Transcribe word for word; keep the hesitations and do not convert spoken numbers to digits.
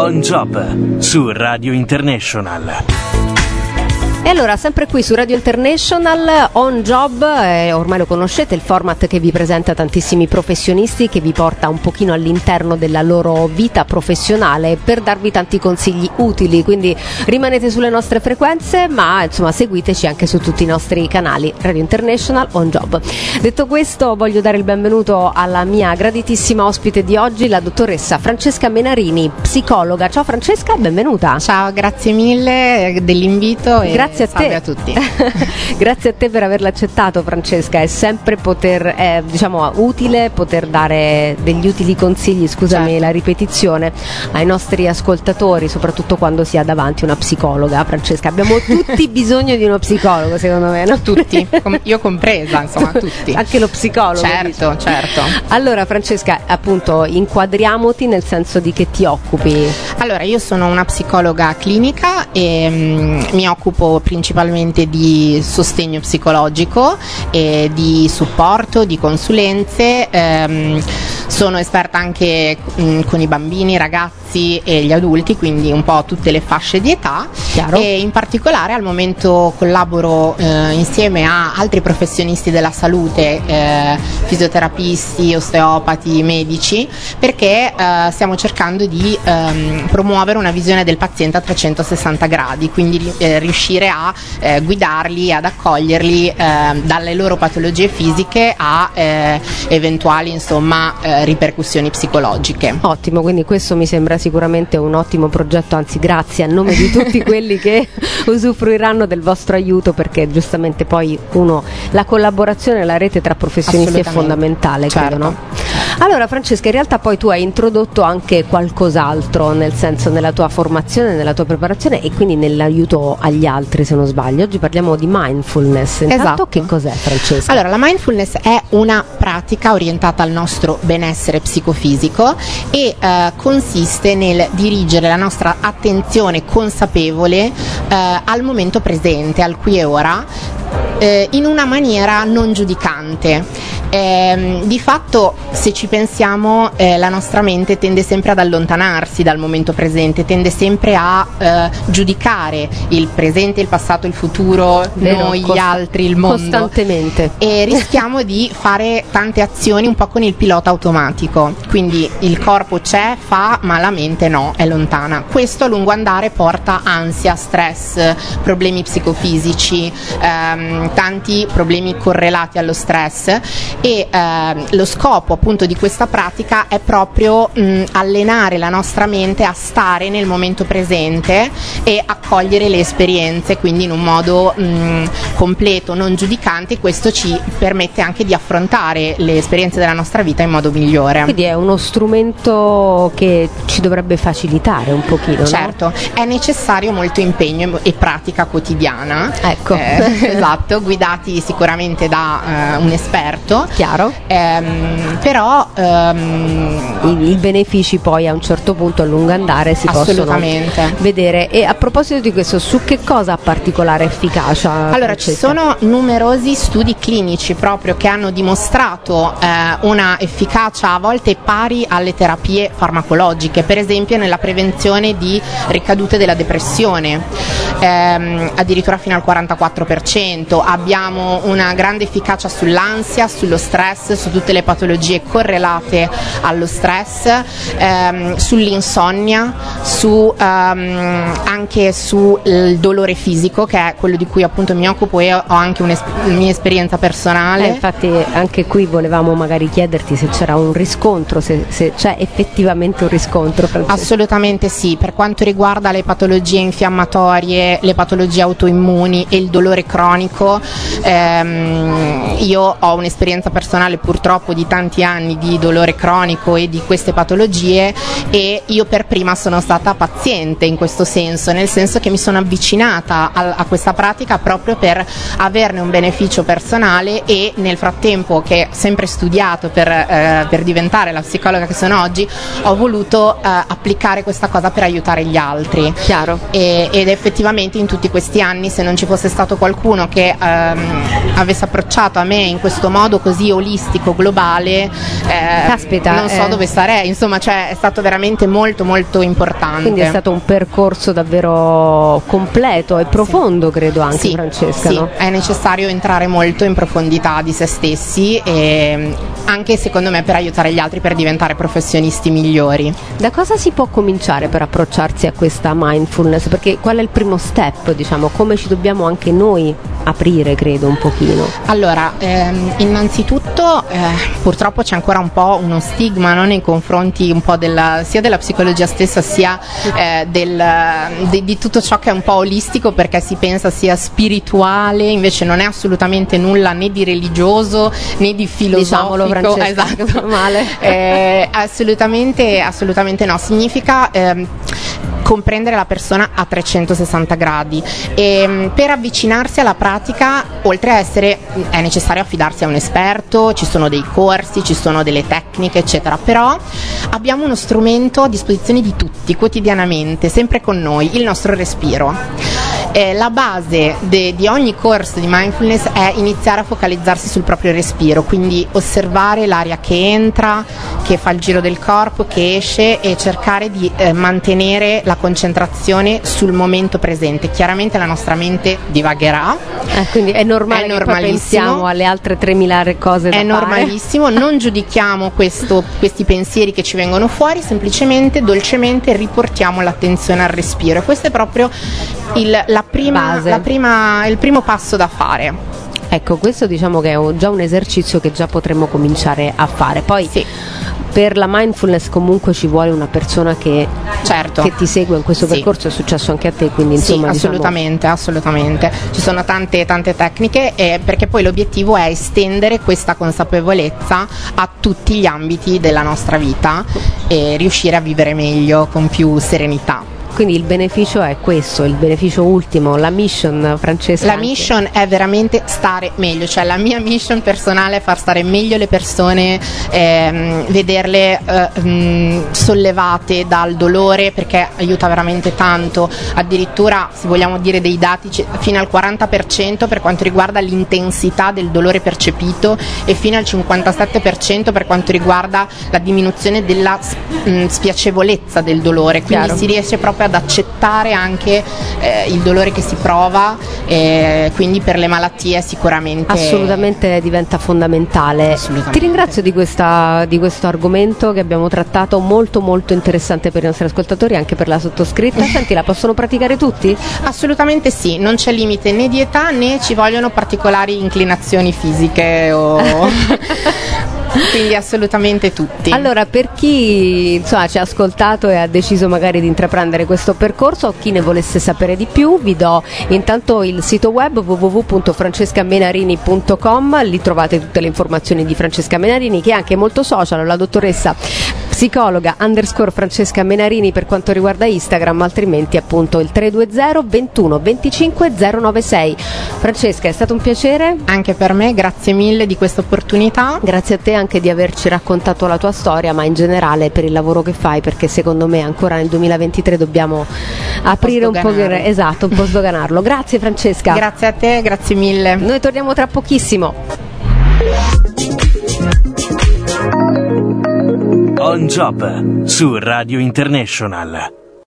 On Job su Radio International. E allora, sempre qui su Radio International, On Job, eh, ormai lo conoscete, il format che vi presenta tantissimi professionisti, che vi porta un pochino all'interno della loro vita professionale per darvi tanti consigli utili, quindi rimanete sulle nostre frequenze, ma insomma seguiteci anche su tutti i nostri canali, Radio International, On Job. Detto questo, voglio dare il benvenuto alla mia graditissima ospite di oggi, la dottoressa Francesca Menarini, psicologa. Ciao Francesca, benvenuta. Ciao, grazie mille dell'invito e grazie a te. a tutti. Grazie a te per averla accettato, Francesca. È sempre poter, è, diciamo, utile poter dare degli utili consigli, scusami certo. la ripetizione, ai nostri ascoltatori, soprattutto quando si ha davanti una psicologa. Francesca, abbiamo tutti bisogno di uno psicologo, secondo me, no? Tutti, com- io compresa, insomma, tutti. Anche lo psicologo. Certo, diciamo. certo. Allora, Francesca, appunto, inquadriamoti nel senso di che ti occupi. Allora, io sono una psicologa clinica e mm, mi occupo principalmente di sostegno psicologico e di supporto, di consulenze. Ehm, sono esperta anche mh, con i bambini, i ragazzi e gli adulti, quindi un po' tutte le fasce di età. Chiaro. E in particolare al momento collaboro eh, insieme a altri professionisti della salute, eh, fisioterapisti, osteopati, medici, perché eh, stiamo cercando di ehm, promuovere una visione del paziente a trecentosessanta gradi, quindi eh, riuscire a eh, guidarli, ad accoglierli eh, dalle loro patologie fisiche a eh, eventuali insomma eh, ripercussioni psicologiche. Ottimo, quindi questo mi sembra sicuramente un ottimo progetto, anzi grazie a nome di tutti quelli che usufruiranno del vostro aiuto, perché giustamente poi uno, la collaborazione, la rete tra professionisti è fondamentale, certo. credo, no? Allora Francesca, in realtà poi tu hai introdotto anche qualcos'altro, nel senso nella tua formazione, nella tua preparazione e quindi nell'aiuto agli altri, se non sbaglio. Oggi parliamo di mindfulness. Intanto, esatto. Che cos'è, Francesca? Allora, la mindfulness è una pratica orientata al nostro benessere psicofisico e eh, consiste nel dirigere la nostra attenzione consapevole eh, al momento presente, al qui e ora, eh, in una maniera non giudicante. Eh, di fatto, se ci pensiamo, eh, la nostra mente tende sempre ad allontanarsi dal momento presente, tende sempre a eh, giudicare il presente, il passato, il futuro, Vero, noi, costa- gli altri, il mondo. Costantemente. E rischiamo di fare tante azioni un po' con il pilota automatico, quindi il corpo c'è, fa, ma la mente no, è lontana. Questo a lungo andare porta ansia, stress, problemi psicofisici, ehm, tanti problemi correlati allo stress. E eh, lo scopo appunto di questa pratica è proprio mh, allenare la nostra mente a stare nel momento presente e accogliere le esperienze, quindi in un modo mh, completo, non giudicante. Questo ci permette anche di affrontare le esperienze della nostra vita in modo migliore. Quindi è uno strumento che ci dovrebbe facilitare un pochino, certo, no? È necessario molto impegno e pratica quotidiana, ecco, eh, esatto, guidati sicuramente da uh, un esperto. Chiaro. Ehm, però ehm, I, i benefici poi a un certo punto a lungo andare si possono vedere. E a proposito di questo, su che cosa ha particolare efficacia? Allora, Francesca? Ci sono numerosi studi clinici proprio che hanno dimostrato eh, una efficacia a volte pari alle terapie farmacologiche, per esempio nella prevenzione di ricadute della depressione, ehm, addirittura fino al quarantaquattro per cento. Abbiamo una grande efficacia sull'ansia, sullo stress, su tutte le patologie correlate allo stress, ehm, sull'insonnia, su ehm, anche sul dolore fisico, che è quello di cui appunto mi occupo e ho anche una mia esperienza personale. Eh, infatti anche qui volevamo magari chiederti se c'era un riscontro, se, se c'è effettivamente un riscontro, Francesca. Assolutamente sì, per quanto riguarda le patologie infiammatorie, le patologie autoimmuni e il dolore cronico, ehm, io ho un'esperienza personale purtroppo di tanti anni di dolore cronico e di queste patologie, e io per prima sono stata paziente in questo senso, nel senso che mi sono avvicinata a, a questa pratica proprio per averne un beneficio personale, e nel frattempo che ho sempre studiato per, eh, per diventare la psicologa che sono oggi, ho voluto eh, applicare questa cosa per aiutare gli altri. Chiaro. E, ed effettivamente in tutti questi anni, se non ci fosse stato qualcuno che ehm, avesse approcciato a me in questo modo così così olistico, globale, eh, Caspita, non so eh. dove sarei, insomma, cioè è stato veramente molto molto importante. Quindi è stato un percorso davvero completo e profondo, sì. credo anche, sì, Francesca. Sì, no? È necessario entrare molto in profondità di se stessi, e anche secondo me per aiutare gli altri per diventare professionisti migliori. Da cosa si può cominciare per approcciarsi a questa mindfulness? Perché qual è il primo step, diciamo, come ci dobbiamo anche noi aprire, credo, un pochino? Allora, ehm, innanzitutto eh, purtroppo c'è ancora un po' uno stigma, no, nei confronti un po' della, sia della psicologia stessa sia eh, del, de, di tutto ciò che è un po' olistico, perché si pensa sia spirituale, invece non è assolutamente nulla né di religioso né di filosofico. Diciamolo, Francesca, esatto. male. Eh, assolutamente, assolutamente no, significa ehm, comprendere la persona a trecentosessanta gradi, e per avvicinarsi alla pratica, oltre a essere, è necessario affidarsi a un esperto, ci sono dei corsi, ci sono delle tecniche eccetera, però abbiamo uno strumento a disposizione di tutti quotidianamente, sempre con noi, il nostro respiro. Eh, la base de, di ogni corso di mindfulness è iniziare a focalizzarsi sul proprio respiro, quindi osservare l'aria che entra, che fa il giro del corpo, che esce, e cercare di eh, mantenere la concentrazione sul momento presente. Chiaramente la nostra mente divagherà, eh, quindi è normale, è che poi pensiamo alle altre tremila cose da è fare. Normalissimo, non giudichiamo questo, questi pensieri che ci vengono fuori, semplicemente dolcemente riportiamo l'attenzione al respiro, e questo è proprio il, la prima, la prima, il primo passo da fare. Ecco, questo diciamo che è già un esercizio che già potremmo cominciare a fare. Poi sì. Per la mindfulness comunque ci vuole una persona che, certo. che ti segue in questo sì. percorso, è successo anche a te, quindi insomma sì, assolutamente, diciamo... assolutamente. Ci sono tante tante tecniche, eh, perché poi l'obiettivo è estendere questa consapevolezza a tutti gli ambiti della nostra vita e riuscire a vivere meglio, con più serenità. Quindi il beneficio è questo, il beneficio ultimo, la mission, Francesca? La mission è veramente stare meglio, cioè la mia mission personale è far stare meglio le persone, ehm, vederle eh, mh, sollevate dal dolore, perché aiuta veramente tanto, addirittura se vogliamo dire dei dati fino al quaranta per cento per quanto riguarda l'intensità del dolore percepito, e fino al cinquantasette per cento per quanto riguarda la diminuzione della mh, spiacevolezza del dolore, quindi Chiaro. Si riesce proprio ad accettare anche eh, il dolore che si prova, e quindi per le malattie sicuramente assolutamente diventa fondamentale. Ti ringrazio di, questa, di questo argomento che abbiamo trattato, molto molto interessante per i nostri ascoltatori, anche per la sottoscritta. Senti, la possono praticare tutti? Assolutamente sì, non c'è limite né di età né ci vogliono particolari inclinazioni fisiche o quindi assolutamente tutti. Allora, per chi insomma ci ha ascoltato e ha deciso magari di intraprendere questo percorso, o chi ne volesse sapere di più, vi do intanto il sito web w w w punto francesca menarini punto com. Lì trovate tutte le informazioni di Francesca Menarini, che è anche molto social, la dottoressa psicologa underscore Francesca Menarini per quanto riguarda Instagram, altrimenti appunto il tre due zero ventuno venticinque zero nove sei. Francesca, è stato un piacere. Anche per me, grazie mille di questa opportunità. Grazie a te anche di averci raccontato la tua storia, ma in generale per il lavoro che fai, perché secondo me ancora nel duemilaventitré dobbiamo aprire un po', esatto, un po' sdoganarlo. Grazie Francesca. Grazie a te, grazie mille. Noi torniamo tra pochissimo. On Job su Radio International.